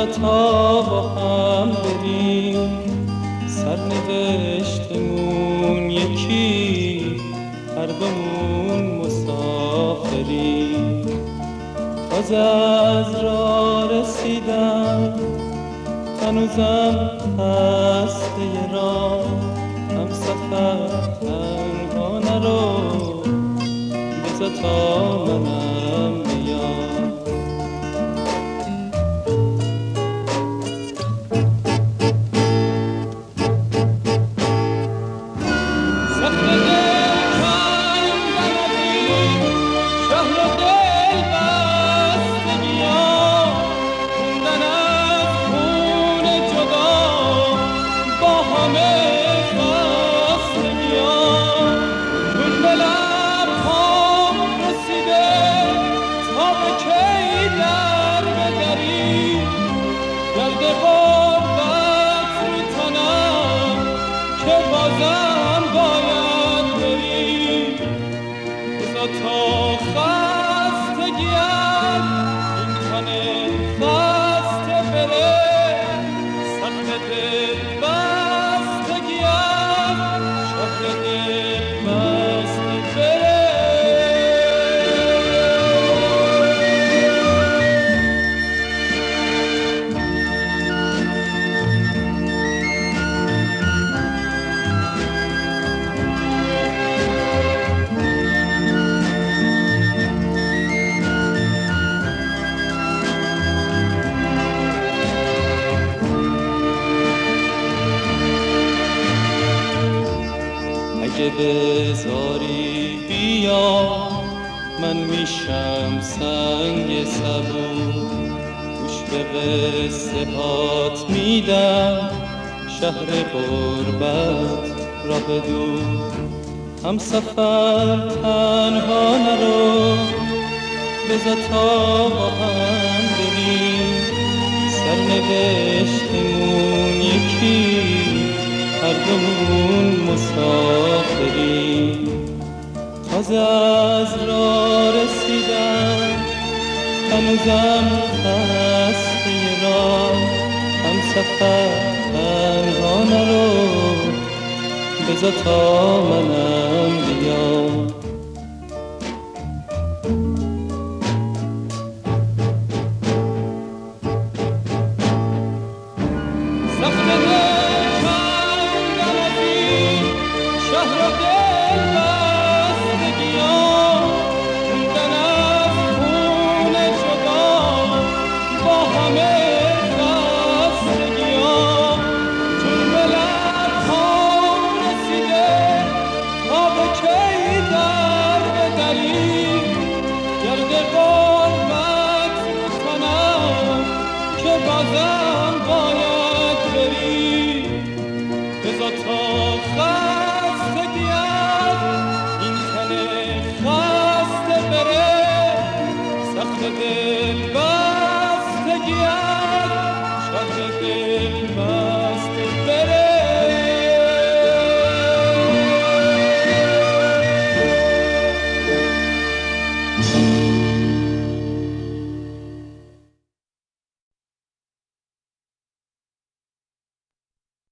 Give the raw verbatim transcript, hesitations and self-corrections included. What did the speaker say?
بذار تا با هم بریم، سرنوشتمون یکی، هر دومون مسافریم. تازه از راه رسیدم، هنوزم خسته راه، هم سفر تنها نرو، بذار تا منم بیام. اگه بذاری بیا، من میشم سنگ سبو، گوش به قصه هات میدم، شهر غربت راه دور. هم سفر تنها نرو، بذار تا با هم بریم، سرنوشتمون یکی، هر دومون مسافریم. تازه از راه رسیدم، هنوزم خسته راه، هم سفر تنها نرو، بذار تا منم بیام. Thank you.